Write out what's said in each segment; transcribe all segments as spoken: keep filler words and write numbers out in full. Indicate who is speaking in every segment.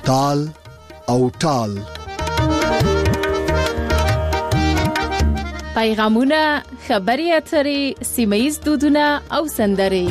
Speaker 1: تال او ټال.
Speaker 2: پیغامونه، خبري اترې، سیمه‌ییز دودونه او سندرې.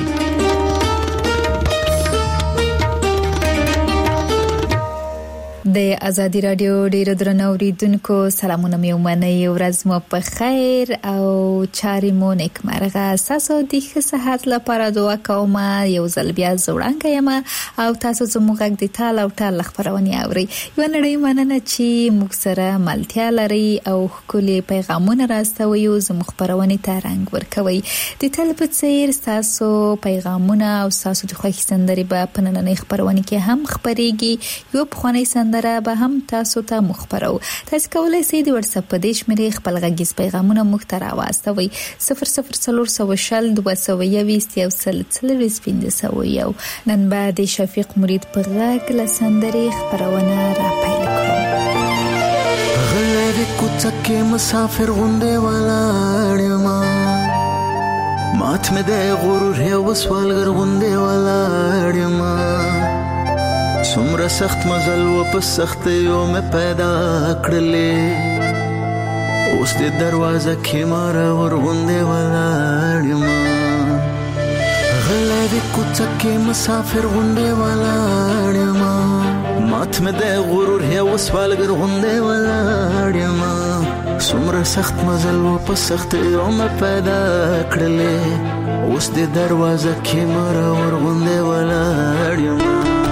Speaker 3: د ازادي رادیو ډیرو درنو اوریدونکو سلامونه مې ومنئ. ورځ مو په خیر او چارې مو نیکمرغه. تاسو د ښه صحت لپاره دعا کوم. یو ځل بیا زوړانګه یم او تاسو زموږ غږ د تال او ټال خبرونه اورئ. یو نړۍ مننه چې موږ سره ملتیا لري او ښکلي پیغامونه راستوي او زموږ خبرونه ته رنګ ورکوي. د تل په څیر تاسو پیغامونه او تاسو د خوښ سندري په پنننې خبرونه کې هم خبريږي. یو بخونی سندره به هم تاسو ته مخبرو. تاسو کولای شئ د واتس اپ په دې شمیرې خپل غږیز پیغامونه موږ ته راوستوي. صفر صفر صفر صفر شل دوه سوه یویشت یو سل څلوېښت پنځه سوه یو. نن به د شفیق مرید په غږ له سندرې خبرونه را پیل کړو.
Speaker 4: غلې کوڅه کې مسافر غونډه ولاړما، مات مې د غرور یو سوالګر غونډه ولاړما. څومره سخت مزل و په سخت یو مې پیدا کړلې، اوس د دروازه کې مار ورغونډه ولاړما. غلې د کوڅه کې مسافر غونډه ولاړما، مات مې د غرور یو سوالګر غونډه ولاړما. څومره سخت مزل و په سخت یو مې پیدا کړلې، اوس د دروازه کې مار ورغونډه ولاړما.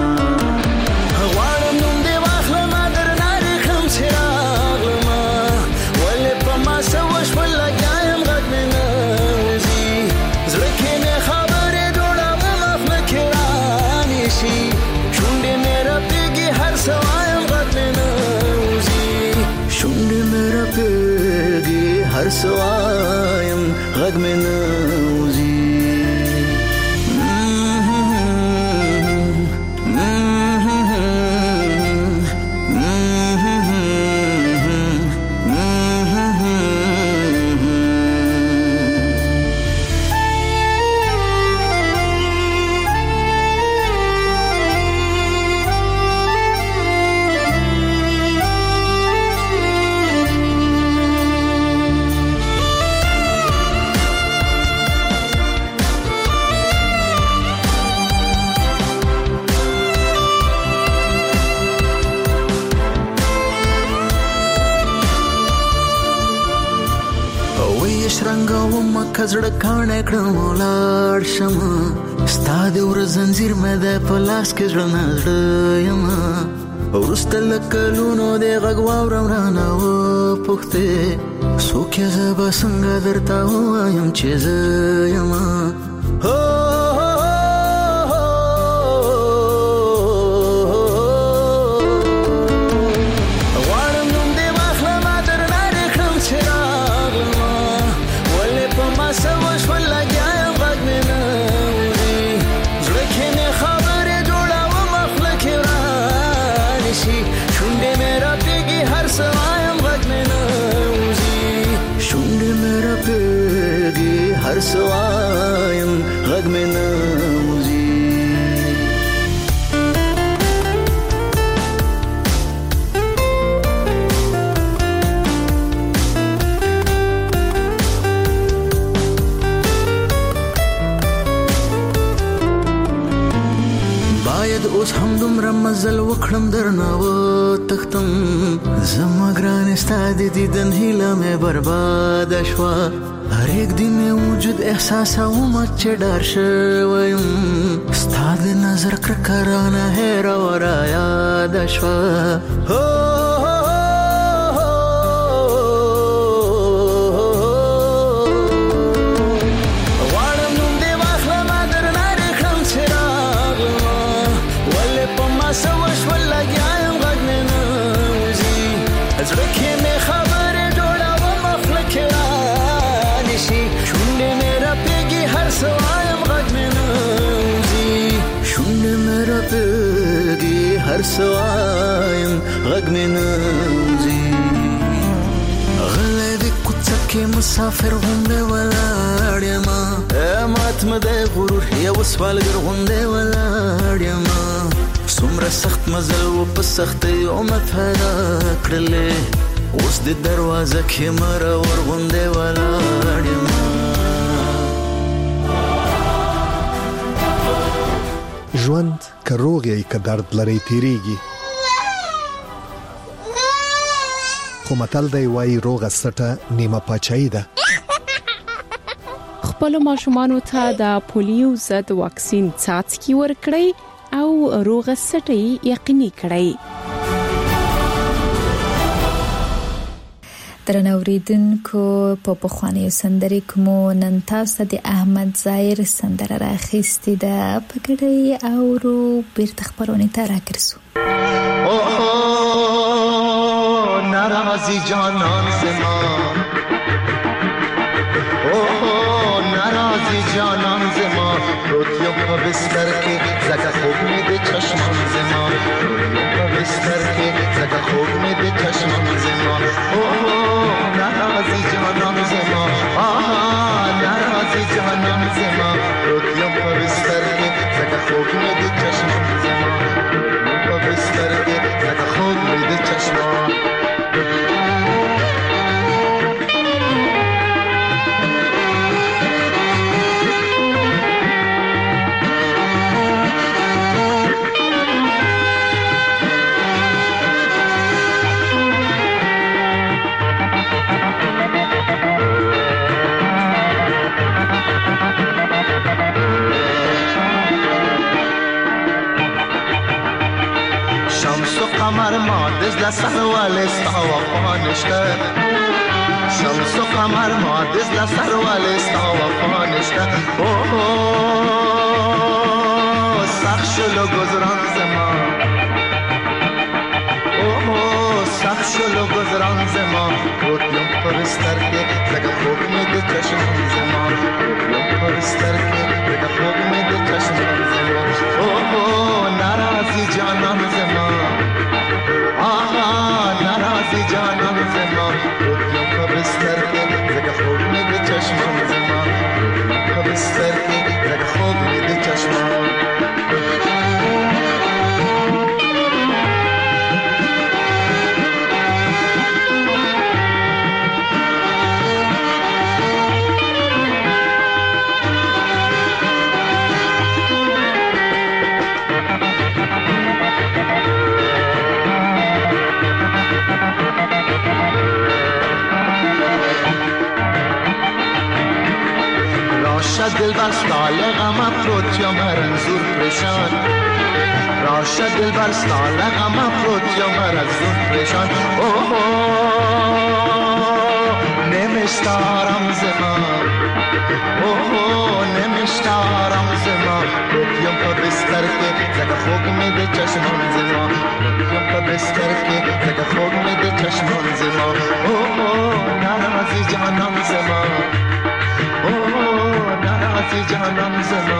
Speaker 4: هر سوایم غږ مې نوزي. کزړه کانه کړم ولار شمه، ستا د ور زنجیر مې د پلاس کې ځړ نړ یم. ورسته لکلونو د غږ واورم رانه و پخته، څوک یې زبا څنګه درته وایم چې زه یم. هر سوایم غږ مې نوزي. باید اوس هم دومره مزل وکړم درنه و تختم، زما ګرانې ستا د دیدن هیله مې برباده شوه. هر یک دی می وجود احساس اوم چې ډار شویم، ستا د نظر کرکرانه هیر ورا یاد شوه. غواړم نوم دې واخلم درنه ریخم چې راغلم، ولې په ما څه وشول لګیا یم غږ مې نه وځي. زړه کې مې خبرې جوړوم خوله کې شونډې مې راپېږي هر سوایم غږ مې نوزي. شونډې مې راپېږي هر سوایم غږ مې نوزي. غلی د کوڅه کې مسافر غوندې ولاړ یمه، مات مې د غرور یو سوالګر غوندې ولاړ یمه. څومره دومره سخت مزل و په سختۍ عمر پیدا کړلې اوس د دروازه کې مره ورغوندې ولاړ یم
Speaker 1: ژوند که روغ یې که درد لري تیریږي خو متل دی وایي روغه سټه نیمه پاچاهي ده
Speaker 2: خپل ماشومانو ته د پولیو ضد واکسین څاڅکي ورکړئ او روغه سټي یقیني کړئ
Speaker 3: درنوریدونکو په پخوانیو سندرې کومو نن تاسو د احمد ظاهر سندره راخیستې ده په ګډه اورو بیرته خبرونه ته راکرسو
Speaker 4: اوه ناراضي جانان زما اوه ناراضي جانان زما روتیو په بستر کې زګه خوب مې د چشمان زما روتیو په بستر کې زګه خوب مې د چشمان زما اوه ناراضي جانان زما آها ناراضي جانان زما روتیو په بستر کې زګه خوب مې د چشمان زما روتیو په بستر کې زګه خوب مې د چشمان قمر ما دز لسر والستا وفانشته شمس و قمر ما دز لسر والستا وفانشته اوه سخت شلو گذران زما اوه سخت شلو گذران زما روتیم پرستر که زگه خوب می ده چشمان زما روتیم پرستر که زگه خوب می ده چشمان زما اوه ناراضی جانان زما آها ناراضی جانان زما روتیم په بستر کې زګه خوب مې د چشمان زما روتیم په بستر کې زګه خوب مې د چشمان دل بر ستال غم افروت یا مرنزور پریشان راشد دل بر ستال غم افروت یا مرنزور پریشان اوه نمیشتارم زما اوه نمیشتارم زما روتیم پا بستر که زگه خوب می ده چشمان زما روتیم پا بستر که زگه خوب می ده چشمان زما اوه ناراضی جانان زما اوه ناراضی جانان زما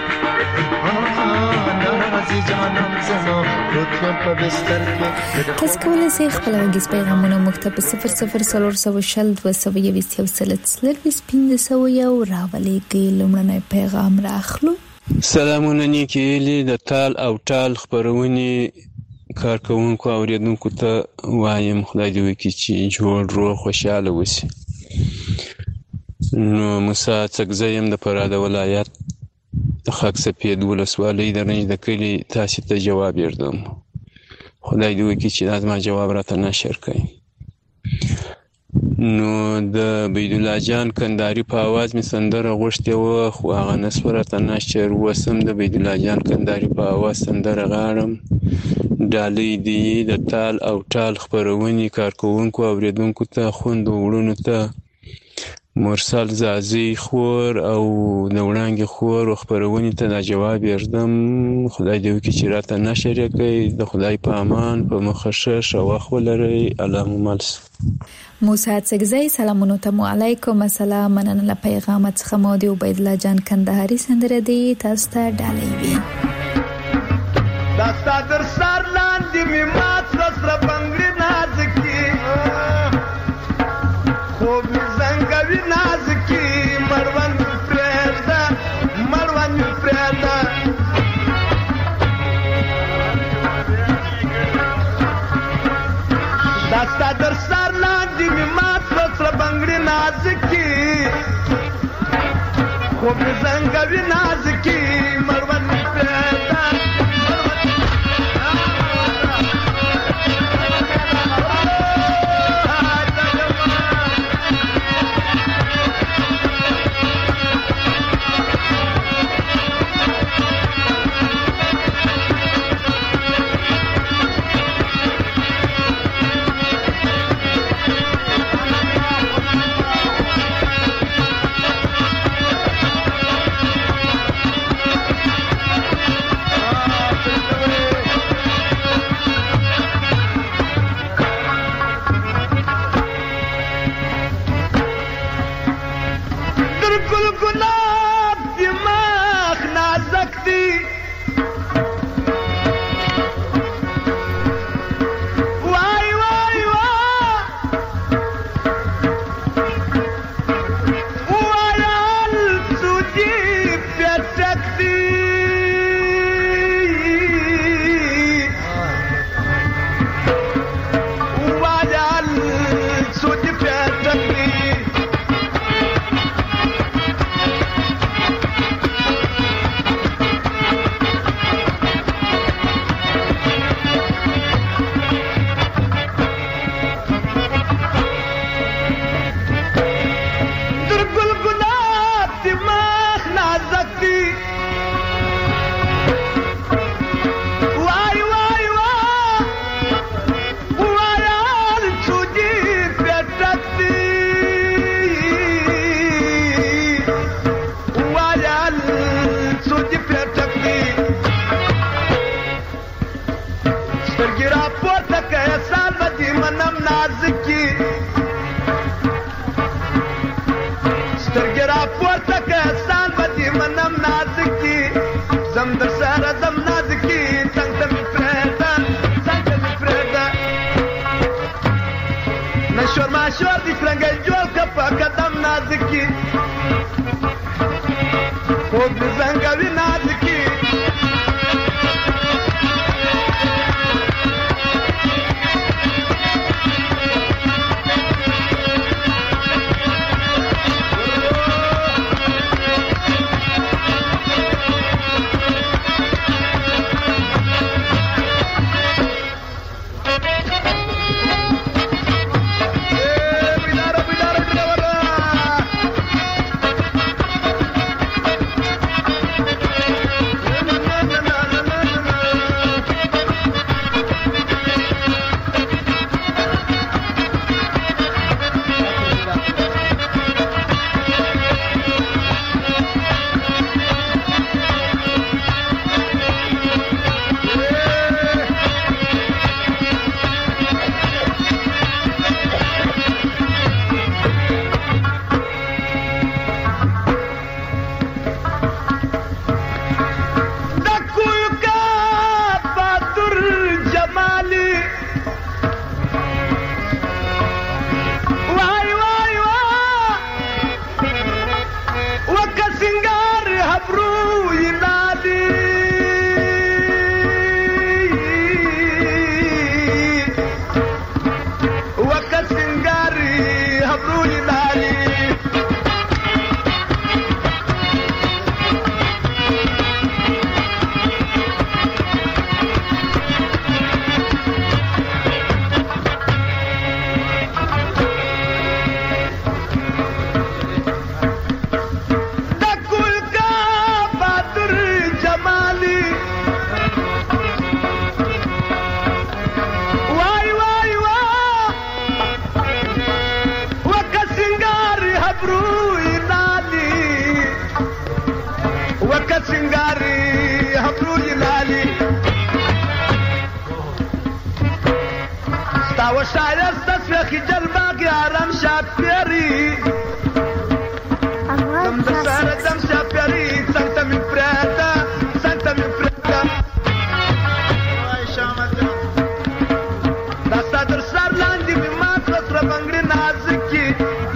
Speaker 4: ناراضی جانان زما روتیم په بستر کې
Speaker 3: تاسو کولای شئ خپل غږیز پیغامونه مکتب صفر صفر صفر صفر شل دوه سوه یویشت یو سل څلور پنځه سوه یو راولېږئ لومړنی پیغام راخلو
Speaker 5: سلامونه نیکې هیلې د تال او ټال خپرونې کارکوونکو اوریدونکو ته وایم خدای دې وکړي چې جوړ روغ خوشحاله اوسي نو موسی څکزی یم د فراه د ولایت د خاک سپید ولسوالۍ د رنج د کلي تاسې ته جواب یردم خدای دې وکړي چې دا زما جواب راته نشر کړي نو د بیدالله جان کندهاري په اواز مې سندره غوښتې وه خو هغه نسوه راته نشر اوس هم د بیدالله جان کندهاري په اواز سندره غاړم ډالۍ دې د تال او ټال خپرونې کارکوونکو اوریدونکو ته خویندو وروڼو ته مرسل زازی خور او د وړانګې خور خپرونې ته دا جواب یردم خدای دې وکړي چې راته نشر یې کړئ د خدای په امان په مخه ښه ښه وخت ولرئ الله مو مل شه
Speaker 3: موسی څکزی سلامونه ته علیکم السلام مننه له پیغام څخه مو دی عبیدالله جان کندهاري سندره دی تاسو ته ډالۍ وي
Speaker 6: دا ستادر سر لاندې می مات سره بنگړي نازکی خوب می زنګوي نازکی مروان پرېدا مروان پرېدا و شایست سفیخی جلباقی آرام شاپیری دم دسار دم شاپیری سنتا می پراتا سنتا می پراتا وای شامت دستا در سر لاندی می مات رسر بنگری نازکی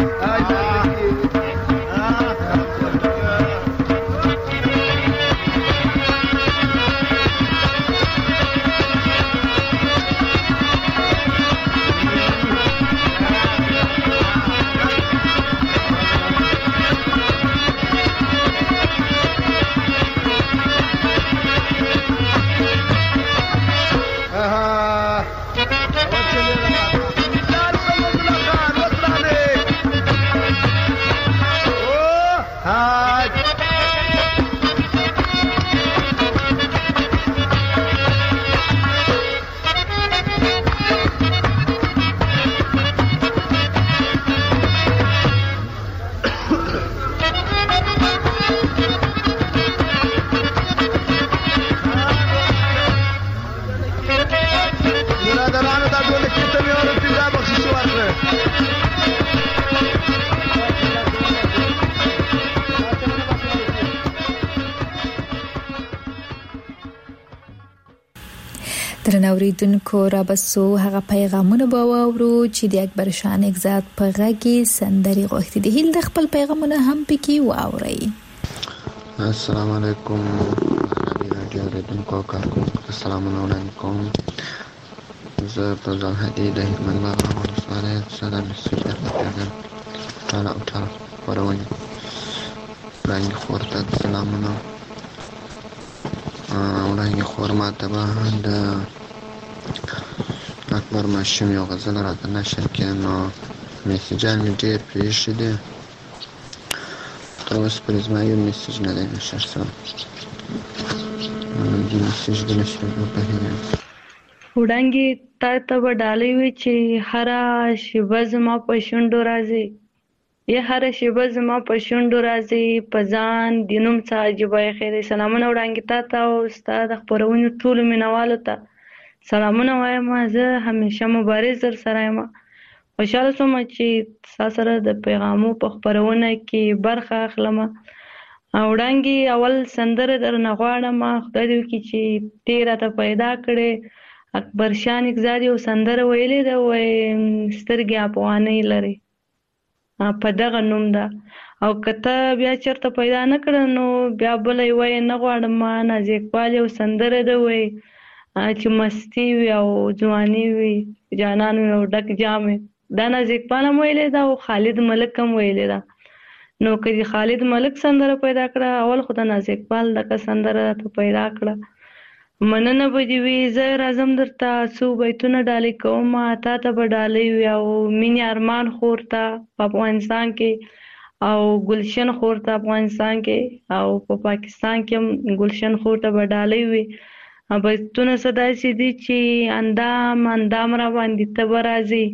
Speaker 3: درنوریدونکو را بسو هغه پیغامونه به واورو چې د اکبر شاه نګزاد په غږی سندري غوښتي دي. هیل د خپل پیغامونه هم پکې واوري.
Speaker 7: السلام علیکم رادیو ریډونکو کارکونکو السلام علیکم. زه په ځان هدي د حکمت بابا ولسوالۍ صدر مسجد درته ټاله او ټاله ورونه وړاندې خور ته سلامونه وړاندې خور ماته به د اکبر ماشوم یو غزل راته نشر کړي نو میسیجان مې ډېر پرېښي دي تر اوسه پورې زما یو میسیج نه دی نشر شوی. دې میسیج د نشرېدو په هیله
Speaker 8: وړانګې تا ته به ډالۍ وي چې هره شېبه زما په شونډو راځي یا هره شېبه زما په شونډو راځي په ځان د نوم څه عجیبه خیرې. سلامونه وړانګې تا ته او ستا د خپرونې ټولو مینوالو ته سلامونه وایم. زه همیشه مبارز در سره یم. خوشحاله شوم چې ستا سره د پیغامو په خپرونه کې برخه اخلم. وړانګې اول سندره درنه غواړم. خدای دې وکړي چې دې راته پیدا کړې. اکبر شاه نګزاد یو سندره ویلې ده وایي سترګې افغانۍ لري په دغه نوم ده او که ته بیا چېرته پیدا نه کړه نو بیا بله یې وایي نه غواړم. نازي اقبال یو سندره ده وایي چې مستی وي او ځواني وي جانان وي او ډک جام وي. دا نازي اقبال هم ویلې ده او خالد ملک هم ویلې ده. نو که د خالد ملک سندره پیدا کړه اول خو د نازي اقبال دغه سندره ته پیدا کړه. مننه به دې وي. زه راځم درته څو بیتونه ډالۍ کوم تا ته به ډالۍ وي او مینې ارمان خور ته په افغانستان کې او ګلشن خور ته افغانستان کې او په پاکستان کې هم ګلشن خور ته به ډالۍ وي. بیتونه څه داسې دي چې اندام اندام را باندې ته به راځي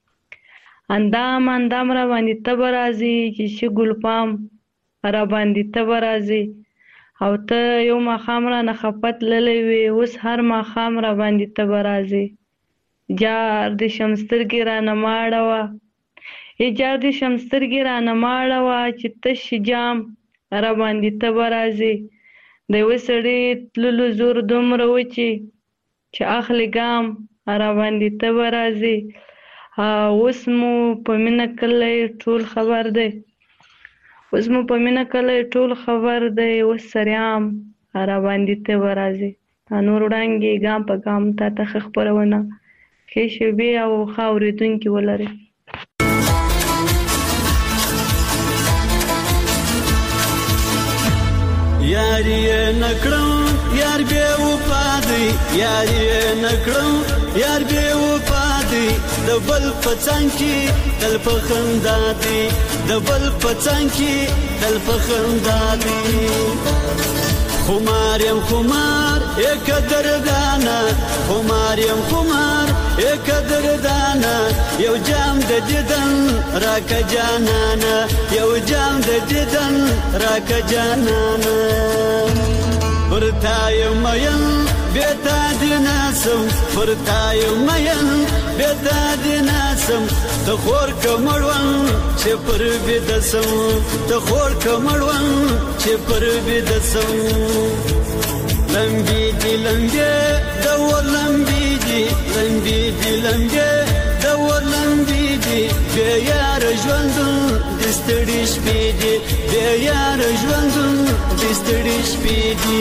Speaker 8: اندام اندام را باندې ته به راځي چې شي ګلپام را باندې ته به راځي او ته یو ماښام رانه خفه تللی وې اوس هر ماښام را باندې ته به راځې. جار دې شم سترګې رانه مه اړوه ای جار دې شم سترګې رانه مه اړوه چې تش جام را باندې ته به راځې. د یوه سړي تللو زور دومره و چې چې اخلي ګام را باندې ته به راځې. اوس مو په مینه کلی ټول خبر دی اوس مو په مینه کلی ټول خبر دی اوس سریام را باندې ته به راځې. نور وړانګې ګام په ګام تا ته ښه خپرونه ښې شېبې او ښه اورېدونکي ولرئ.
Speaker 9: یاری نکړم یار بے وفا دی یاری نکړم یار بے وفا دی د بل پڅنګ کی دل په خندا دی د بل پڅنګ کی دل په خندا دی. خمار یم خمار یک دردانا خمار یم خمار یک دردانا یو جام د دیدن راکا جانانا یو جام د دیدن راکا جانانا ورتا یم یم بیتا دی ناز ناسم پر تایو مین بیتا دی ناسم تخور کمروان چه پر بیدسم تخور کمروان چه پر بیدسم لمبی دی لمبی دور لمبی دی لمبی دی لمبی دور لمبی دی بیار ژوندون دستړي شپې دی بیار ژوندون دستړي شپې دی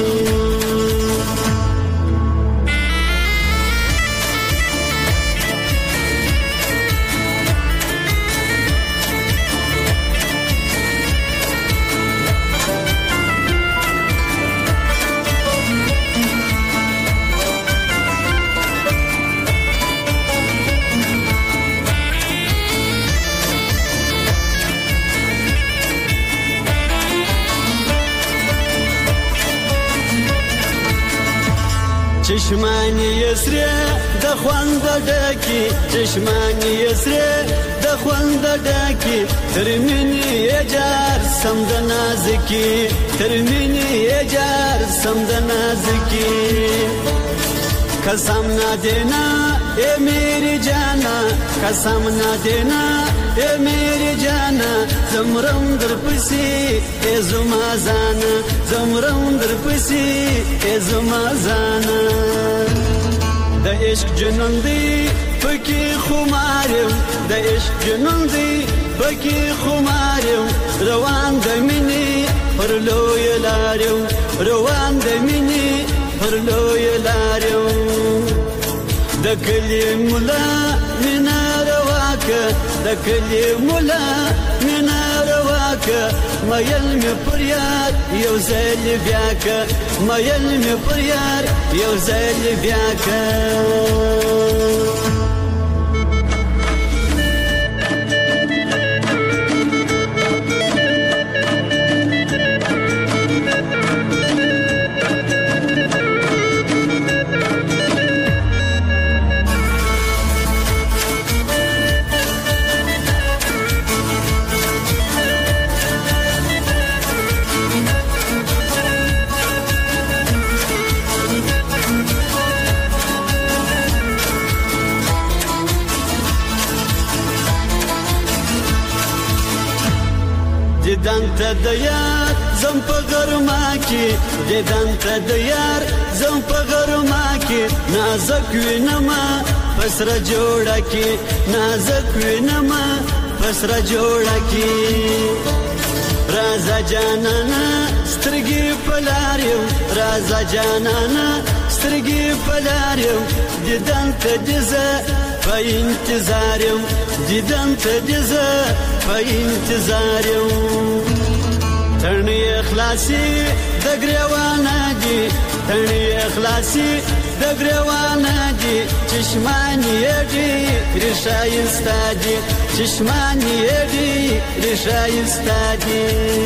Speaker 9: چشمانی یسری د خوند ډکی چشمانی یسری د خوند ډکی ترمنی یجار سم د نازکی ترمنی یجار سم د نازکی قسم نہ دینا اے میری جانا قسم نہ دینا اے میری جانا زمرم در پسی اے زما زانا زمرم در پسی اے زما زانا د عشق جنون دی پکی خمارم د عشق جنون دی پکی خمارم روان د مینی پر لوی لارم روان د مینی پر لوی لارم د کلی مولا مینا رواکه د کلی مولا مینا رواکه مایل می پر یار یو ځل بیاکه مایل می پر یار یو ځل بیاکه دیدن ته د یار زم په غرما کې دیدن ته د یار زم په غرما کې نازک وینما پسره جوړه کې نازک وینما پسره جوړه کې رازا جانانا سترګې پلاریو رازا جانانا سترګې پلاریو دیدن ته دزه په انتظار یم دیدن ته دزه په انتظار یم تڼۍ اخلاصي د ګریوانه دي تڼۍ اخلاصي د ګریوانه دي چشمانی دي ریشایسته دي چشمانی دي ریشایسته دي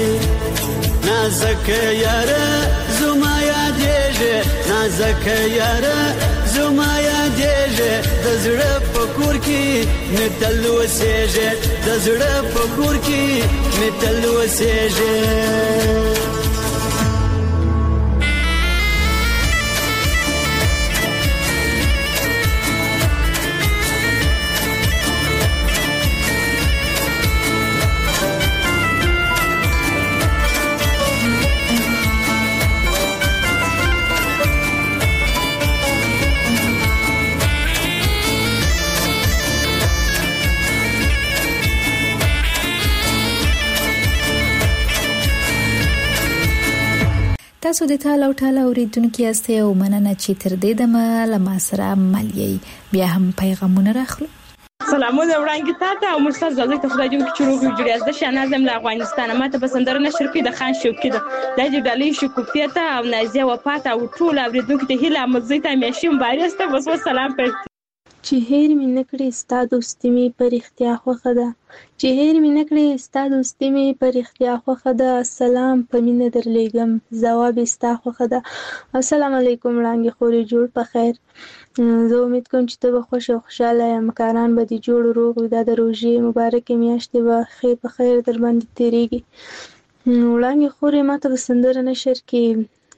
Speaker 9: نازک یاره زما یادېږي نازک یاره زما یادېږي د زړه په کور کې مې تل اوسېږي د زړه په کور کې مې تل اوسېږي
Speaker 3: تاسو د ټاله او ټاله اوریدونکو یاستئ او مننه چې تر دې دمه له ما سره ملي بیا هم پیغامونه راخلو.
Speaker 10: سلامونه وړاندې تاسو او مرسل زوی ته خدای دې چې روغ جوړ یاست. شنازم له افغانستان ماته پسندره نشر کې د خان شوقي ده د جګړې شکوفیه ته او نازیه وفات او ټول اوریدونکو ته هیله مزي ته میشم بارسته بس سلام پر
Speaker 11: چې هیر مې نکړې ستا دوستي مې پر اختیا خوخه ده چې هیر مې نکړې ستا دوستي مې پر اختیا خوخه ده سلام په مینه درلېږم جواب ستا خوخه ده. السلام علیکم وړاندې خوري جوړ په خیر. زه امید کوم چې ته به خوش او خوشاله یې مکاران به دې جوړ روغ وي دا د روژې مبارکې میاشتې به خیر په خیر در باندې تیریږي. وړاندې خوري ماته به سندره نشر کې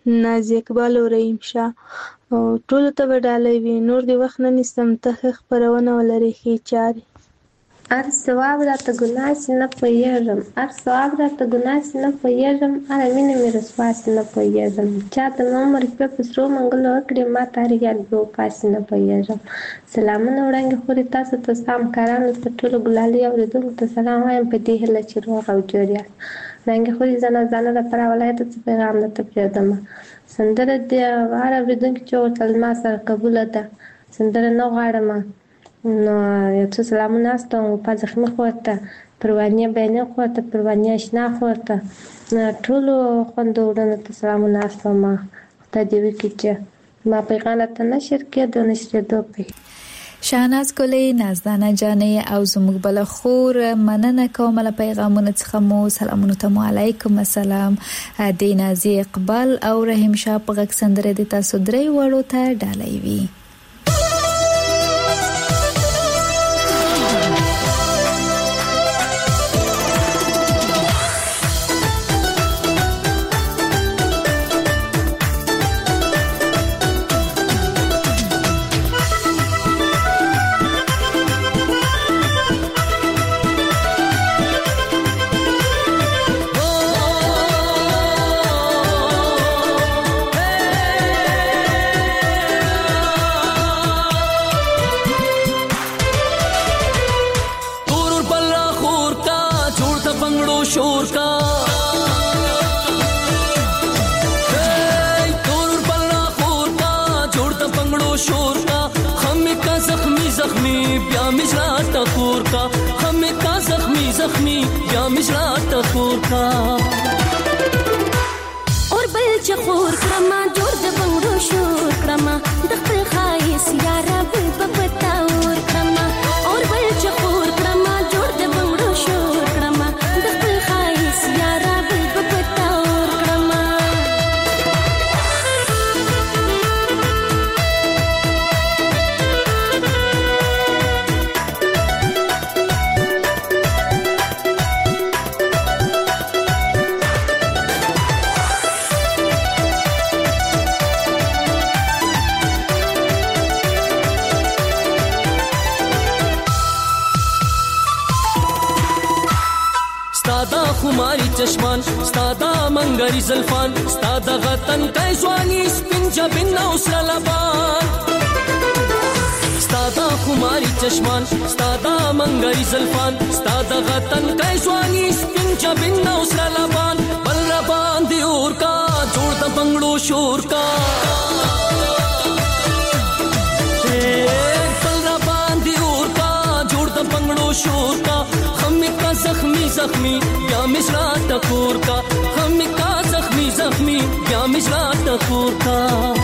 Speaker 11: نازي اقبال او رحیم شاه او ټول ته به ډالۍ وي. نور دی وخت نه نیسم، ته خپرونه ولري ښې چارې.
Speaker 12: هر ثواب راته ګناه سي نه پوهېږم، هر ثواب راته ګناه سي نه پوهېږم، هره مینه مې رسوا سي نه پوهېږم. چاته مې عمر شپې په سرو منګلو وکړې، ما ته هر یار بې وفا سي نه پوهېږم. سلامونه وړاندې خورې تاسو ته، ستا همکارانو ته، ټولو ګلالي اورېدونکو ته سلام وایم په دې هیله چې روغ او جوړ یاست. وړاندې خورې زه نازانه د فراه ولایته څه پیغام درته پرېږدمه. سندره د هر اورېدونکي چې ورته ما سره قبوله ده، سندره نه غواړمه. نو یو څه سلامونه استوم وفا زخمي خور ته، پروانې بیانې خور ته، پروانې اشنا خور ته، ټولو خویندو وروڼو ته سلامونه استوم. خدای دې وکړي چې ما پیغام راته نشر کېدو نشرېدو پې.
Speaker 3: شاهناز ګلې، نازدانه جانې او زموږ بله خور مننه کوم له پیغامونو څخه مو. سلامونه ته مو علیکم السلام. د نازي اقبال او رحیم شاه په غږ سندره د تاسو درې وړو ته ډالۍ وي.
Speaker 13: اور بل چخور کرما جوړ د بنگړو شور کرما د خپل خایس یارا بل پپتا اور کرما اور بل چخور کرما جوړ د بنگړو شور کرما د خپل خایس یارا بل پپتا اور کرما.
Speaker 14: خماری چشمان ستادا منګری زلفان ستادا غتن کای ځواني سپین جبین او سلبان ستادا خماری چشمان ستادا منګری زلفان ستادا غتن کای ځواني سپین جبین او سلبان بل را باندې اور کا جوړ د بنگړو شور کا بل را باندې اور کا جوړ د بنگړو شور کا کا زخمی زخمی بیا مشرا ټکور کا هم کا زخمی زخمی بیا مشرا ټکور کا.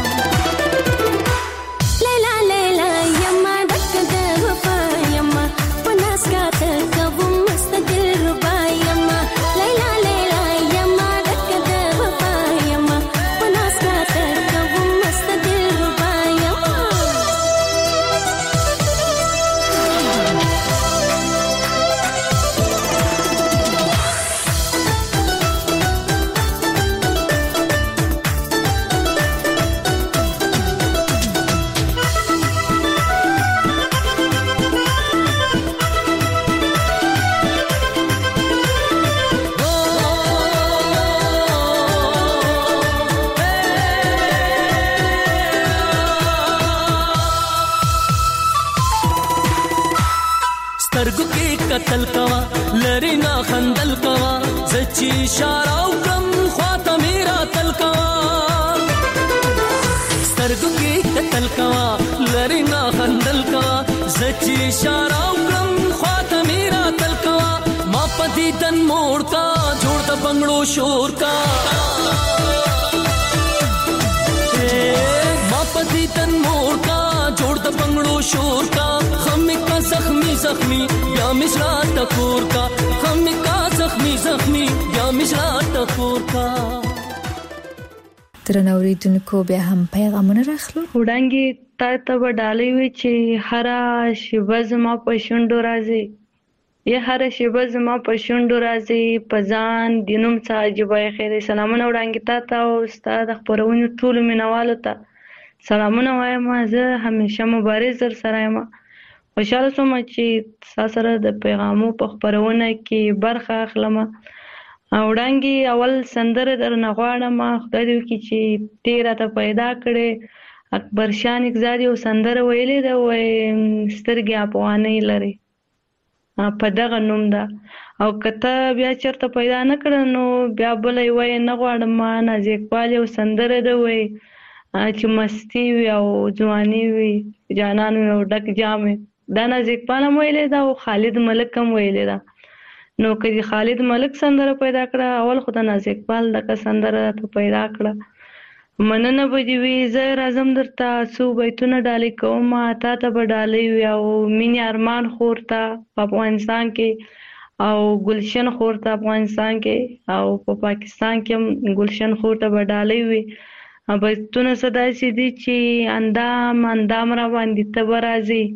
Speaker 13: لیلا لیلا یما دک د وفا یما پناس کا ته کوم مستقل ربا یما لیلا لیلا یما دک د وفا یما پناس کا ته کوم مستقل ربا یما.
Speaker 14: سترګو کې قتل کوا لری نا خندل کوا زچی اشاره وکم خواته میرا تل کوا سترګو کې قتل کوا لری نا خندل کوا زچی اشاره وکم خواته میرا تل کوا ما پدی تن موړ کا جوړ د بنگړو شور کا ما پدی تن موړ کا جوړ د بنگړو شور کا هم کا زخمی زخمی بیا مشرا ټکور کا هم کا زخمی زخمی بیا مشرا ټکور کا.
Speaker 3: درنوریدونکو بیا هم پیغامونه راخلو.
Speaker 8: وړاندې تا ته به ډالۍ وي چې هره شیبه زما په شونډو راځي یا هر شیبه زما په شونډو راځي په ځان د نوم څه عجیبه خیر. سلامونه وړاندې تا ته او ستا د خپرونې ټولو مینوالو ته سلامونه وایم. زه همیشه مبارز در سره یم. خوشحاله شوم چې ستا سره د پیغامو په خپرونه کې برخه اخلم. وړاندې اول سندره درنه غواړم. خدای دې وکړي چې ته راته پیدا کړې. اکبر شاه نیکزاد یو سندره ویلې ده، وایي سترګې افغانۍ لري، په دغه نوم ده. او که ته بیا چېرته پیدا نه کړه نو بیا بله یې وایي نه غواړم. ما نازي اقبال یو سندره ده، وایي چې مستی وي او ځواني وي جانان وي او ډک جام وي. دا نازي اقبال هم ویلې ده او خالد ملک هم ویلې ده. نو که د خالد ملک سندره پیدا کړه، اول خو د نازي اقبال دغه سندره ته پیدا کړه. مننه به دې وي. زه راځم درته څو بیتونه ډالۍ کوم، تا ته به ډالۍ وي او مینې ارمان خور ته په افغانستان کې او ګلشن خور ته افغانستان کې او په پاکستان کې هم ګلشن خور ته به ډالۍ وي. بیتونه څه داسې دي چې اندام اندام را باندې ته به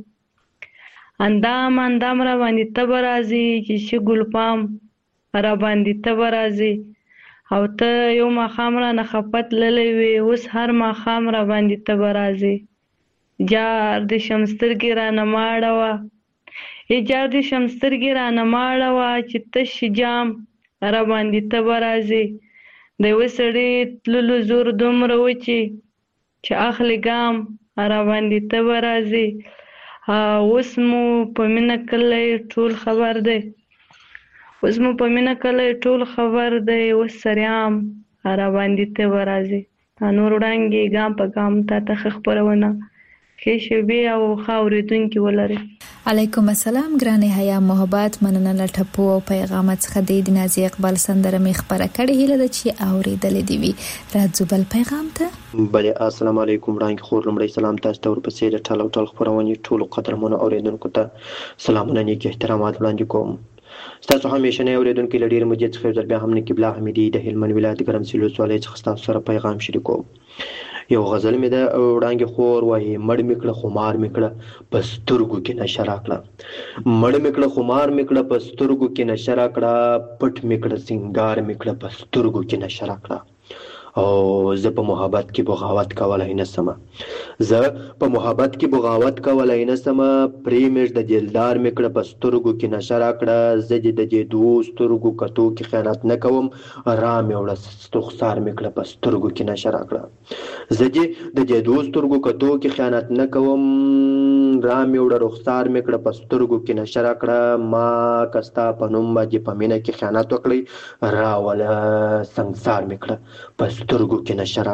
Speaker 8: راځې، اندام اندام را باندې ته به راځې، چې شي ګلپام را باندې ته به راځې. او ته یو ماښام رانه خفه تللی وې، اوس هر ماښام را باندې ته به راځې. جار دې شم سترګې رانه مه اړوه، ای جار دې شم سترګې رانه مه اړوه، چې تش جام را باندې ته به راځې. د یوه سړي تللو زور دومره و چې اخلي ګام را باندې ته به راځې. اوس مو په مینه کلی ټول خبر دی، اوس مو په مینه کلی ټول خبر دی، اوس سریام را باندې ته به راځې. نور وړاندې ګام په ګام تا ته ښه خپرونه ښې شیبې او ښه اورېدونکي ولري.
Speaker 3: علیکم السلام ګرانې حیا محبت. مننه له ټپو او پیغامات څخه دی. د نازي اقبال سندره مې خپره کړې، هیله ده چې اورېدلې دې وي. راځو بل پیغام ته.
Speaker 15: بلې السلام علیکم وړاندې خور لومړی سلام تاسو ته ورپسې د ټل او ټل خپرونې ټولو قدرمنو اورېدونکو ته سلامونه نیک احترامات وړاندې کوم. ستاسو همیشنی اورېدونکي له ډېرې مودې څخه یو ځل بیا هم نقیب الله حمیدي د هلمند ولایت ګرمسیر ولسوالۍ څخه ستاسو سره پیغام شریکوم. یو غزل مې ده، وړاندې خور وایي مړ مې کړه خمار مې کړه په سترګو کې نشه راکړه، مړ مې کړه خمار مې کړه په سترګو کې نشه راکړه، پټ مې کړه سینګار مې کړه په سترګو کې نشه راکړه. او زه په محبت کې بغاوت کولای نه سم، زه په محبت کې بغاوت کولای نه سم، پریمش د دلدار مې کړه په سترګو کې نشه راکړه، زه دې د دې دوو سترګو کتو کې خیانت نه کوم، را مې وړه رخسار مې کړه په سترګو کې نشه راکړه، زه دې د دې دوو سترګو کتو کې خیانت نه کوم، را مې وړه رخسار مې کړه په سترګو کې نشه راکړه. ما که ستا په نوم باندې په مینه کې خیانت وکړی، راوله سنګسار مې کړه په سترګو کې نشه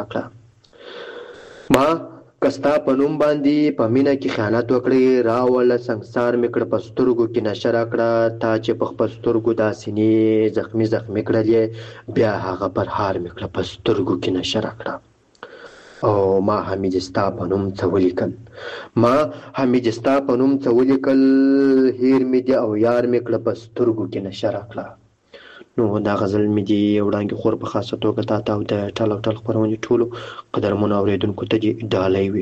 Speaker 15: راکړه. ما که ستا په نوم باندې په مینه کې خیانت وکړی، راوله سنګسار مې کړه په سترګو کې نشه راکړه. تا چې په خپل سترګو دا سینې زخمي زخمي کړلې، بیا هغه پرهار مې کړه په سترګو کې نشه راکړه. او ما حمید ستا په نوم څه ولیکل، ما حمید ستا په نوم څه ولیکل، هیر مې دي او یار مې کړه په سترګو کې نشه راکړه. نو دا غزل مې دي وړاندې خور په خاصه توګه تا ته او د ټل او ټل خپرونې ټولو قدرمنو اورېدونکو ته دې ډالۍ وي.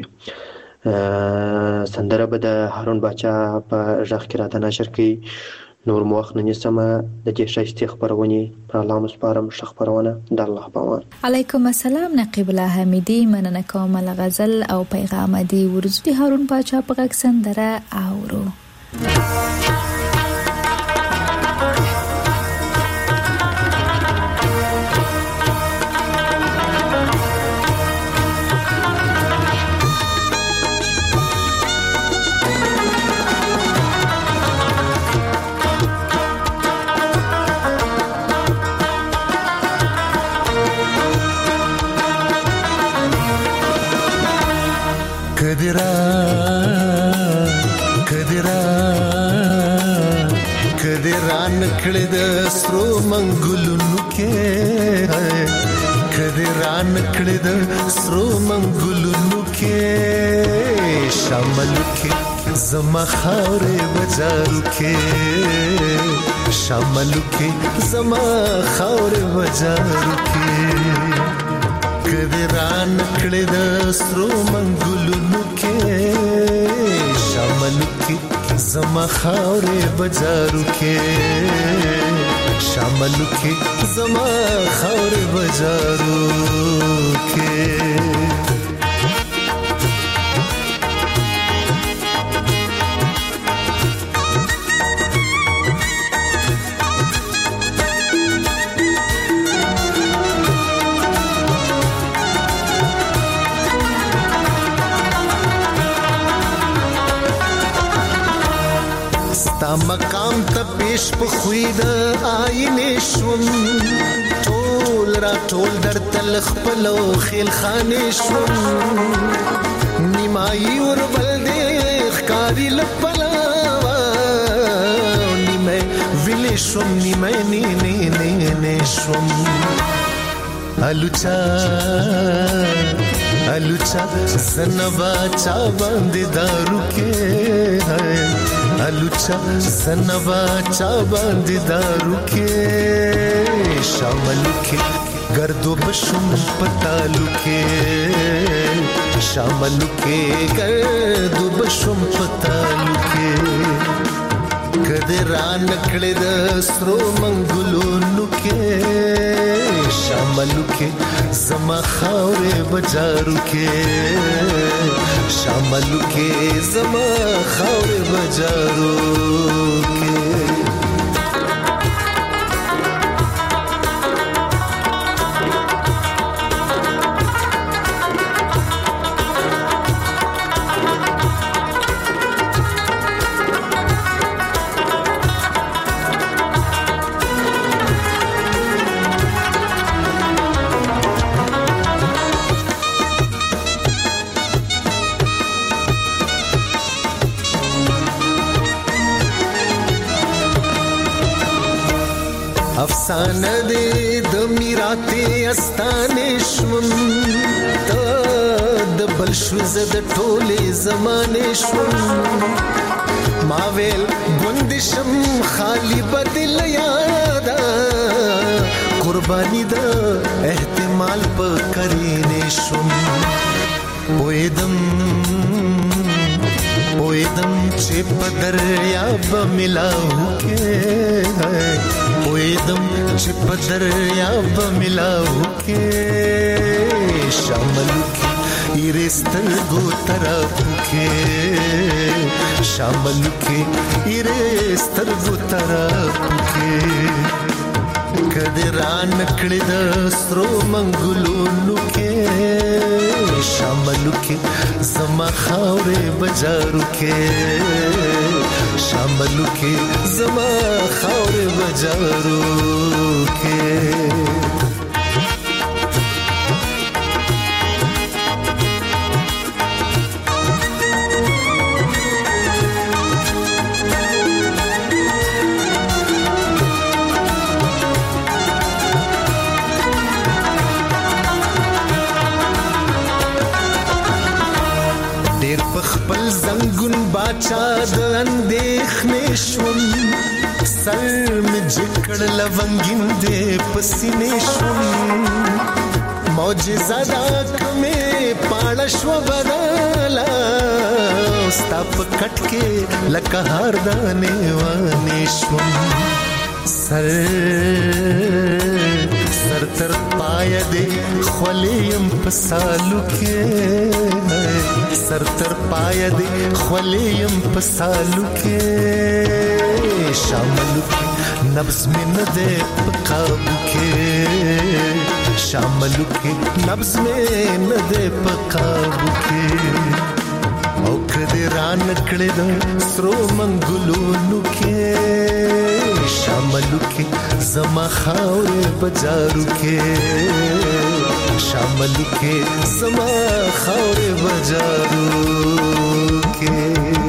Speaker 15: سندره به د هارون باچا په غږ کې راته نشر کوي. نور مو وخت نه نیسمه، د دې ښایستې خپرونې پر الله مسپارم. ښه خپرونه د الله په امان.
Speaker 3: علیکم السلام نقیب الله حمیدي. مننه کوم له غزل او پیغام دی ورزو د هارون باچا په غږ سندره اورو.
Speaker 4: کدرا کدرا کدرا نکړه د سرو منګلونو کې، کدرا نکړه د سرو منګلونو کې، شامل کې زما خاورې بازارو کې، شامل کې زما خاورې بازارو کې، کدرا نکړه د سرو منګلونو کې، شامل کې
Speaker 16: زما خاورې بجارو کې شامل کې زما خاورې بجارو کې تا مقام ته پیش په خوې د آینې شوم ټول را ټول در تل خپلو خیل خانې شوم نیمایي وربل دې ښکاري لپلاوه نیمه ویلې شوم نیمه نې نې نې نې شوم الوچا الوچا سنبا چا باندې دارو کې ہے الوچا سنبا چا باندې دارو کې شامل کې گردو بشم پتالو کې شامل کې گردو بشم پتالو کې کده را نکړې د سترو منګلونو کې شامل کې زما خاورې بجارو کې شامل کې زما خاورې بجارو کې افسانه دې د میراته استانې شوم ته د بل شو زد ټولې زمانې شوم ما ویل بندشم خالی بدل یادا قربانی د احتمال په کرینې شوم پویدم پویدم چې په دریاب ملاو کې پویدم چې په دریاب ملاو کې شامل کې ایرستل گو طرف کې شامل کې ایرستل گو طرف کې کده را نکړې د سترو منګلونو کې شامل کې زما خاورې بجارو کې شامل کې زما خاورې بجارو کې خپل زنګون باچا د اندېښنې شوم سر مې جکړ لونګین دې پسینې شوم معجزه دا کمې پاړه شو بدلا ستا په کټ کې لکه هار دانې وانې شوم سر سر تر پای دې خولیم په سالو کې سر تر پای دې خولیم په سالو کې شامل کې نبض مې نه دې په قابو کې شامل کې نبض مې نه دې په قابو کې او کدی را نکړې د سترو منګلونو کې شامل کې زما خاورې بجارو کې شامل کې زما خاورې بجارو کې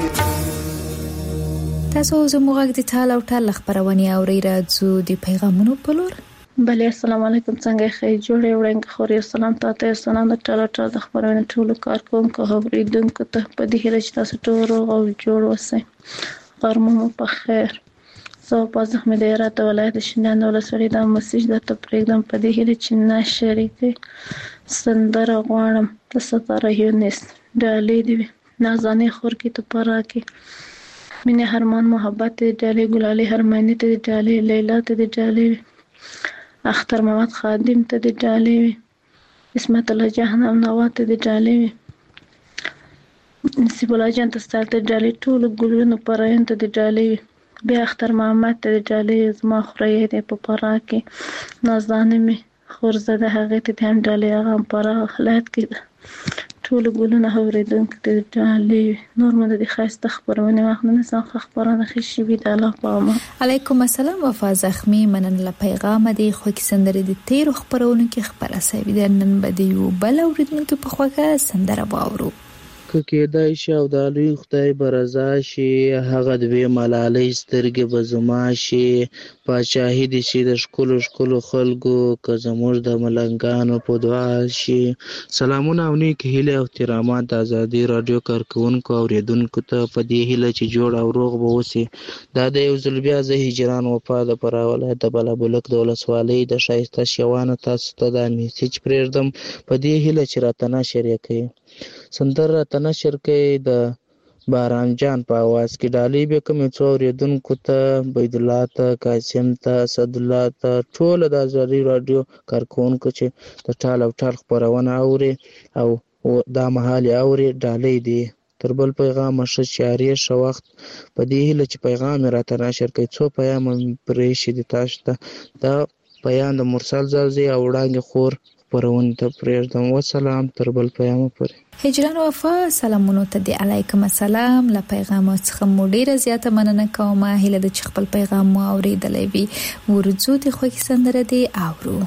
Speaker 3: تاسو زموږ د ټال او ټال خبرونه اوري راځو د پیغامونو په لور
Speaker 11: بله السلام علیکم څنګه ښه جوړې وړاندې خوري سلام تاسو سلام د ټال ټال د خبرونه ټول کارکونکو اوریدونکو ته په دې هیله چې تاسو ټول او جوړ اوسئ غرمه په خیر زه په زخمه د هرات ولایت شینان ولسوالۍ د مسیج د تپریدم په دې هیله چې نه شریکي سندره غواړم د ستاره یونس د لیدي نازانه خور کې ته پاره کې مینه هرمان محبت ته ډالې ګلالي هرمانی ته ډالې لیلا ته ډالې اختر محمد خادم ته ډالې اسمت الله جهنم نوا ته ډالې نصیب الله جان ته ستاسو ته ډالې ټول ګلونو پراین ته ډالې بیا اختر محمد ته ډالې زما خوري ته په پرا کې نازدانه می خورزده هغه ته هم ډالې هغه پرا خلات کې ټول ګلونه اوریدونکو ته ډالې نور مده د خاصه خبرونه واخلنه څنګه خبرونه خشي بي د الله پامه
Speaker 3: علیکم السلام وفا زخمی منن له پیغام دی خو کې سندره د تیر خبرونه کې خبره سوي د نن بده یو بل اوریدونکو په خوګه سندره باورو
Speaker 17: که کېدای شي او د لوی خدای برزا شي هغه د وی ملالۍ سترګې به زما شي پاچاهي دي شي د شکلو شکلو خلکو که زموږ د ملنګانو په دعا شي. سلامونه او نیک هیله او احترامات د ازادي رادیو کارکونکو او اوریدونکو ته په دې هیله چې جوړ او روغ به اوسئ. دا د یو ځل بیا زه هجران وفا د فرا ولایت د بلابلک د ولسوالۍ د شایسته شیوانو تاسو ته دا میسج پرېږدم په دې هیله چې راته نشر یې کړئ. سندره راته نشر کړئ د باران جان په اواز کې ډالۍ به کومې څو اوریدونکو ته بید الله ته قاسم ته اسد الله ته ټول د ازادي رادیو کارکونکو چې د ټال او ټال خبرونه اوري او دا مهال اوري ډالۍ دي. تر بل پیغام شه چاري شو وخت په دې هله چې پیغام راته نشر کړئ څو پیغام پرې شي د تاسو ته دا پیغام د مرسل زلزي او وړاندې خور پرون ته پرېږدم. وسلام تر بل پیغام پورې.
Speaker 3: هجران وفا سلامونو ته دی علیکم السلام. له پیغام څخه مو ډیره زیاته مننه کوم. هیله د خپل پیغام مو اوریدلې وي. ورځو ته خو کې سندره دی اورو.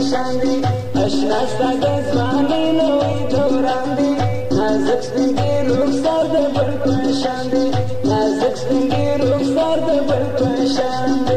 Speaker 18: شان دی اشنا ستا د ځوانۍ نوی دوران دی نازک سپین دی رخسار د بل په شان دی نازک سپین دی رخسار د بل په شان دی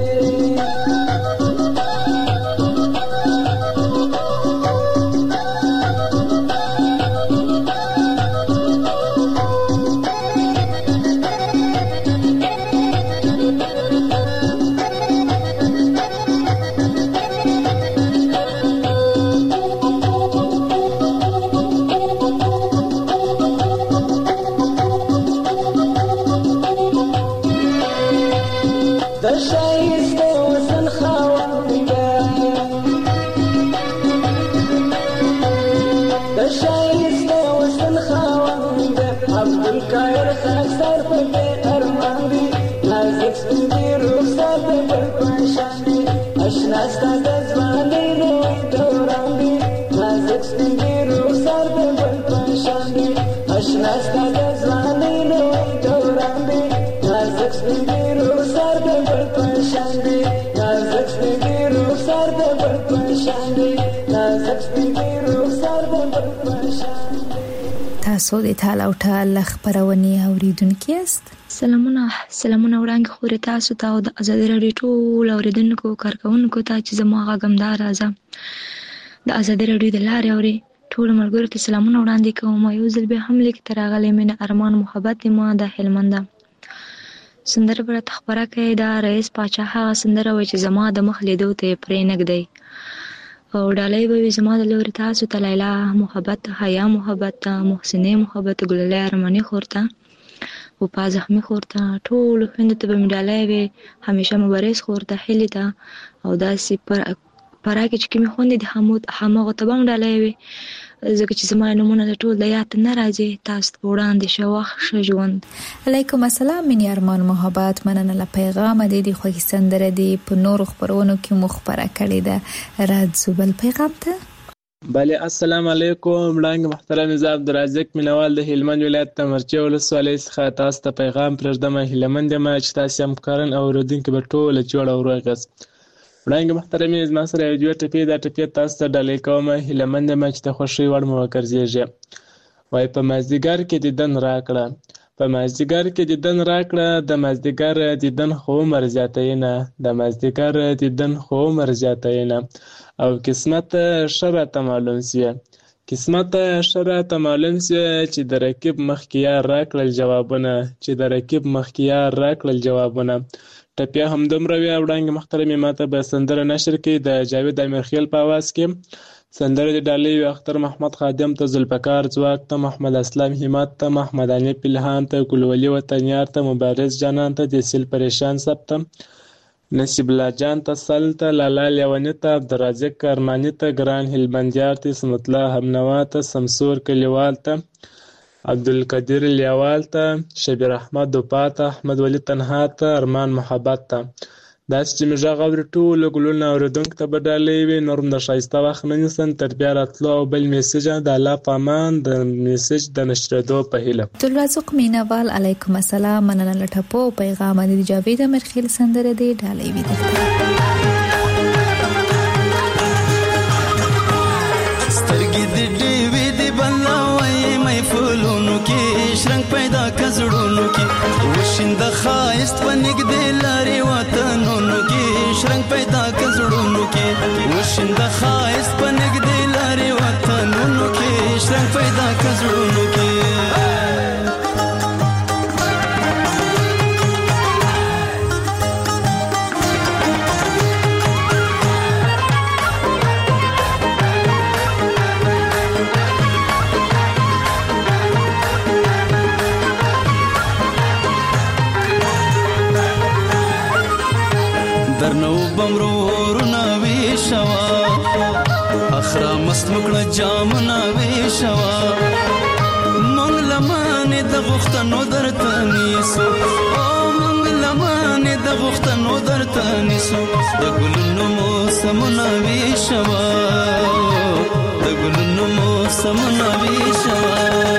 Speaker 3: تاسو د تعالی او تعالی خبرونې اوریدونکو یاست.
Speaker 19: سلامونه سلامونه وړاندې خوري تاسو ته او د آزادۍ راډیو ټول اوریدونکو کارکونکو ته چې زما غږمدار راځه د آزادۍ راډیو د لارې اوري ټول ملګرو ته سلامونه وړاندې کوم. یو ځل به هم لیک تر غلې مینه ارمان محبت ما د هلمند سندره پر تخبره کې دا رئیس پاچا هغه سندره وای چې زما د مخ لیدو ته پرې نګدی او ډالۍ به زما د لوري تاسو ته لیلا محبت حیا محبت محسنه محبت ګلله ارمانی خورته او په زخمی خورته ټول خوند ته به ډالۍ وي همیشه مبارز خورته هلیدا او داسې پر پراکه چې کوم خوند دي حمود حماغه ته به ډالۍ وي ځکه چې زما نمونه د ټول د یاد نه راځي تاسو وړاندې شو ښه ژوند.
Speaker 3: علیکم السلام من ارمان محبت مننه له پیغام دې د خوښ سندره دی په نور خبرونو کې مخبره کړې ده راځو بل پیغام ته.
Speaker 20: بله السلام علیکم وړاندې محترم نظام درازک مینوال د هلمند ولایت تمرچه ولسوالۍ څخه تاسو ته پیغام پرېږدم. هلمند ما چې تاسو هم کارن او اوریدونکو به ټول جوړ او روغ وړاندې محترمې زما سره یو دوه ټپې دا ټپې تاسو ته ډالۍ کوم. هیلهمند یم چې د خوښۍ وړ مو وګرځېږي. وایي په مازدیګر کې دیدن راکړه په مازدیګر کې دیدن راکړه د مازدیګر دیدن خو عمر زیاتوینه د مازدیګر دیدن خو عمر زیاتوینه او قسمت ښه راته معلوم سوی قسمت ښه راته معلوم سوی چې د رقیب مخکې یار راکړل جوابونه چې د رقیب مخکې یار راکړل جوابونه. ټپیا همدومره وي. وړاندې محترمې ماته به سندره نشر کړي د جاوید امیرخیل په اواز کې سندره د ډالۍ وي اختر محمد خادم ته ذوالفقار ځواک ته محمد اسلام همت ته محمد علي پلهان ته ګلولي وطنیار ته مبارز جانان ته دیسیل پریشان سب ته نصیب الله جان ته سل ته لالا لیونی ته عبدالرازق ارمانی ته ګران هلمندیار ته اسمت الله همنوا ته سمسور کلیوال ته عبدالقدیر لیوال ته شبیر احمد دوپا ته احمد ولی تنها ته ارمان محبت ته داسې چې مې غږ اوري ټولو ګلونه اورېدونکو ته به ډالۍ وي. نور هم د ښایسته وخت نه نیسم تر بیا راتلو او بل میسج د الله په امان د میسج د نشرېدو په هیله.
Speaker 3: عبدالرزاق مینوال علیکم السلام مننه له ټپو پیغام د جاوید امیرخیل سندره دی ډالۍ وي
Speaker 9: سترګې د ډېوې د بلاوي مې فولونو کې شرنګ پیدا کزړونو کې وشیند خایست ونګدې لارې وطنونو کې شرنګ پیدا کزړونو کې وشیند خایست ونګدې لارې وطنونو کې شرنګ پیدا کزړونو کې درنو بمرورنا ویشوا اخرا مست مکړه جامنا ویشوا مونږ لمانه د غختنو درته نیسو او مونږ لمانه د غختنو درته نیسو د ګلونو موسمنا ویشوا د ګلونو موسمنا ویشوا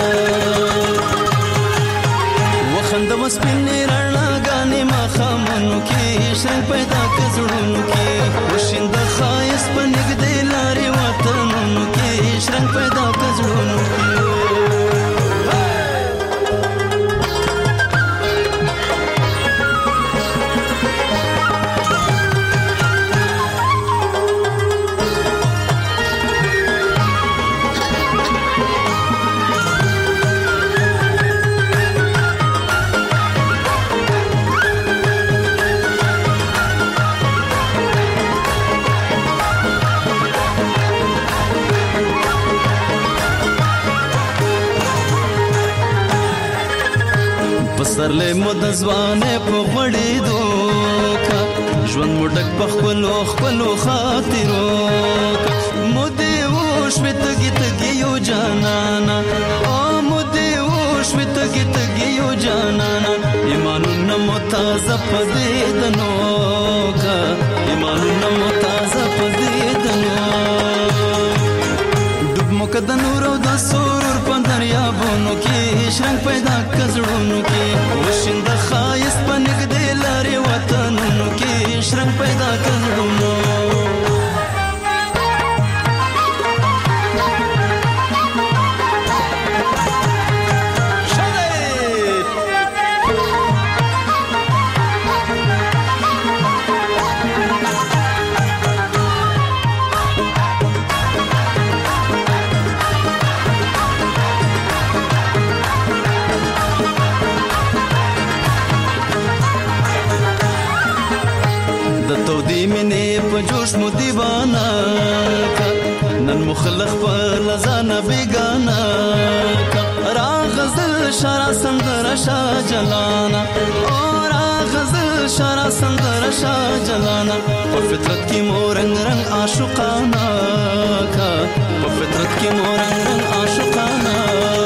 Speaker 9: وخند مسپنې رڼا غانې ما خامنو کې شرنګ پیدا کزړونو کې وشیند خایس په نګدې لارې پسرلی مو د ځوانۍ په غوړېدو کا ژوند مو ډک په خپلو خپلو خاطرو کا مودې وشوې تږي تږي یو جانانا او مودې وشوې تږي تږي یو جانانا ایمانونه مو تازه په دیدنو کا ایمانونه مو تازه په دیدنو ډوب مو که د نور او د سرور په دریابونو کې شرنګ پیدا که زړونو کې وشینده ښایست په نږدې لارې وطنونو کې شرنګ پیدا که زړونو په جوش مو دیوانا کا نن مخلخ پر لزانا بیگانا کا را غزل شارع سندر شا جلانا اور غزل شارع سندر شا جلانا اور فطرت کی مو رنگ رنگ عاشقانا کا اور فطرت کی مو رنگ رنگ عاشقانا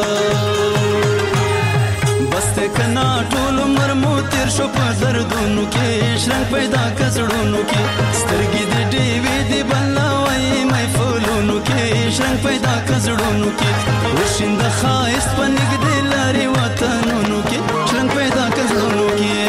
Speaker 9: بسته کنا ټول عمر مو تیر شو په دردونو کې شرنګ پیدا کزړونو کې سترګې دې ډېوې دې بلوي مې فولونو کې شرنګ پیدا کزړونو کې وشینده ښایست په نږدې لارې وطنونو کې شرنګ پیدا کزړونو کې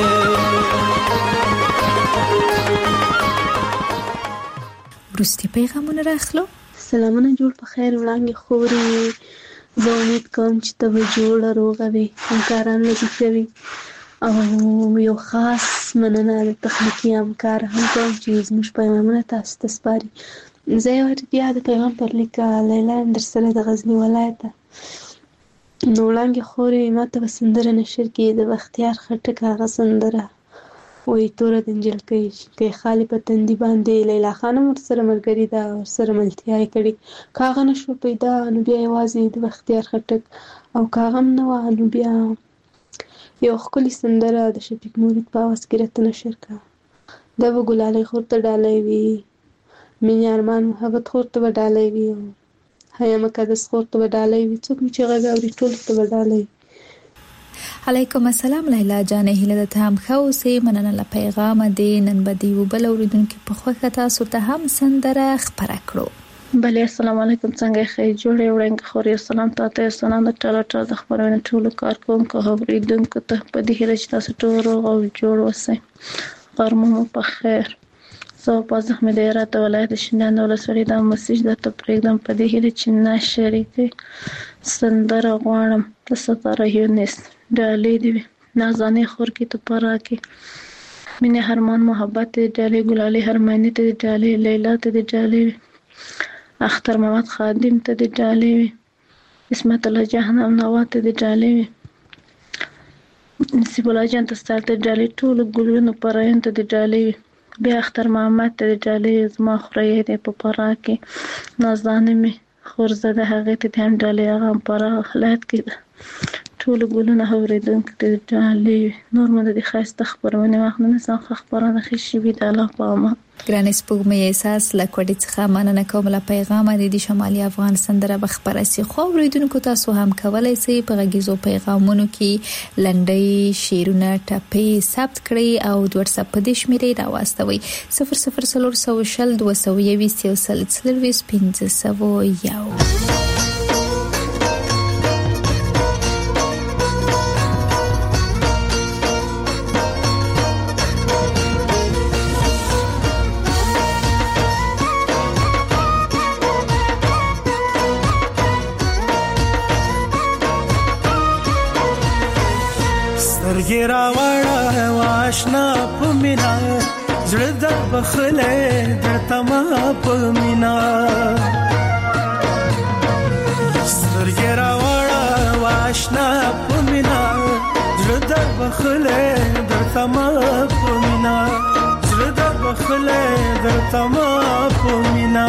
Speaker 3: وروستي پیغامونه راخلو.
Speaker 11: سلامونه جوړ په خیر وړاندې خوري. زه امید کوم چې ته به جوړه روغه وي، همکاران وظیفه وي، او یو خاص مننه د تخنیکي همکار هم کوم چې زموږ پیغامونه تاسو ته سپاري. زه یو بیا د پیغام پر لیکه لیلا در سره د غزني ولایته. نو وړاندې خورې ما ته به سندره نشر کړي د بختیار خټک هغه سندره وایي توره د نجلکۍ که یې خالي په تندي باندې. لیلا خان هم ورسره ملګري ده، ورسره ملتیا یې کړې. که هغه نه شوه پیدا نو بیا یوازې د بختیار خټک، او که هغه هم نه وه نو بیا یو ښکلې سندره د شفیق مرید په اواز کې راته نشر کړه. دا به ګلالۍ خور ته ډالۍ وي، مینې ارمان محبت خور ته به ډالۍ وي، او حیا مقدس خور ته به ډالۍ وي. څوک مې چې غږ اوري ټولو ته به ډالۍ وي.
Speaker 3: علیکم السلام لیلا جانې، هیله ده ته هم ښه اوسې. مننه له پیغامه دې. نن به د یو بل اورېدونکي په خوښه تاسو ته هم سندره خپره کړو.
Speaker 11: بله السلام علیکم، څنګه ښه جوړې وړاندې خورې. سلام تاته، سلام د ټاله ټاله د خپرونې ټولو کارکوونکو او اورېدونکو ته په دې هیله چې تاسو ټول روغ او جوړ اوسئ. غرمه مو په خیر. زه په زحمت د هرات ولایت شینډنډ ولسوالۍ دا مسیج درته پرېږدم په دې هیله چې نشر یې کړئ. سندره غواړم د ستاره یونس ډالۍ دې وي نازانې خور کې ته پرا کې مینې هرمان محبت دې ډالۍ ګلالۍ هرماني ته دې ډالۍ لیلا ته دې ډالۍ وي اختر محمد خادم ته دې ډالۍ وي اسمت الله جهنم نوا ته دې ډالۍ وي نصیب الله جان ته ستا ته ډالۍ ټولو ګلونو پرایان ته دې ډالۍ وي بیا اختر محمد ته دې ډالۍ زما خورۍ دې په پرا کې نازانې مې خورزده هغې ته دې هم ډالۍ هغه هم پرا ولایت کې ده ټولو ګلونه اورېدونکو ته دې ډالۍ وي. نور مو د دې ښایسته خپرونې واخله نظام ښه خپرونه ښې شي وي د الله په امان.
Speaker 3: ګرانې سپوږمۍ احساس له کوټې څخه مننه کوم له پیغامه د دې شمالي افغان سندره به خپره سي. خو اورېدونکو تاسو هم کولی سئ په غږیزو پیغامونو کې لنډۍ شعرونه ټپې ثبت کړئ او د واتساپ په دې شمېرې راواستوئ صفر صفر څلور سوه شل دوه سوه یویشت یو سل څلرویشت پنځه سوه یو.
Speaker 16: سترګې راوړه واشنا په مینا زړه د بخلې درته ما په مینا سترګې راوړه واشنا په مینا زړه د بخلې درته ما په مینا زړه د بخلې درته ما په مینا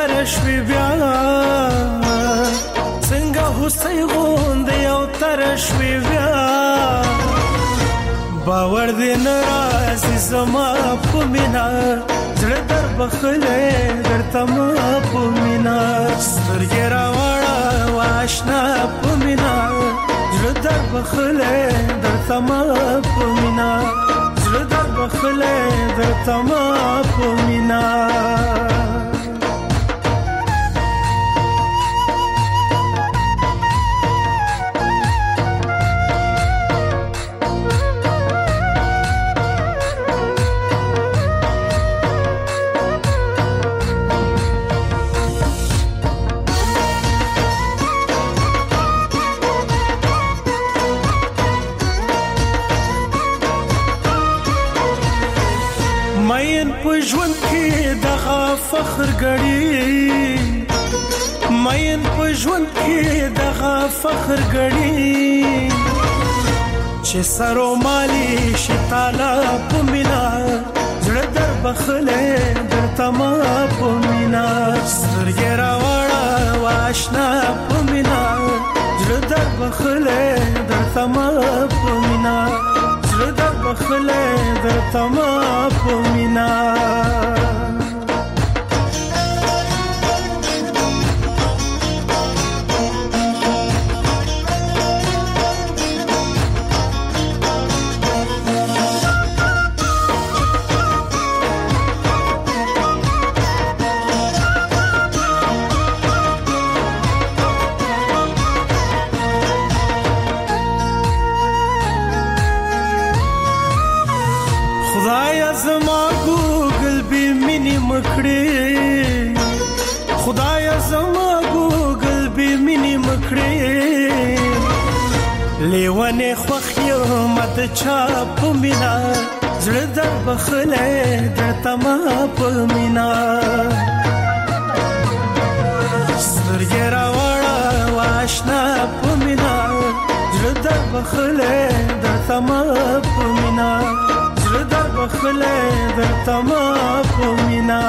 Speaker 16: تر شوي بیا څنګه هوسۍ غوندې او تر شوي بیا باور دې نه راځي زما په مینا زړه در بخلې درته ما په مینا سترګې راوړه واشنا په مینا زړه در بخلې درته ما په مینا زړه در بخلې درته ما په مینا فخر غړي مین په ژوند کې دغه فخر غړي چې سرو مالي شتاله په مینا زړه در بخلې درته ما په مینا سترګې راوړه واشنا په مینا زړه در بخلې درته ما په مینا زړه در بخلې درته ما په مینا خدایا زما ګوګل به مینې مکړې لیوانه خوخیو مت چا په مینا زړه در بخلې درته ما په مینا سترګې راوړه واشنا په مینا زړه در بخلې درته ما په مینا زړه در بخلې درته ما په مینا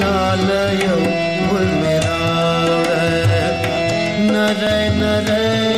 Speaker 4: nare nare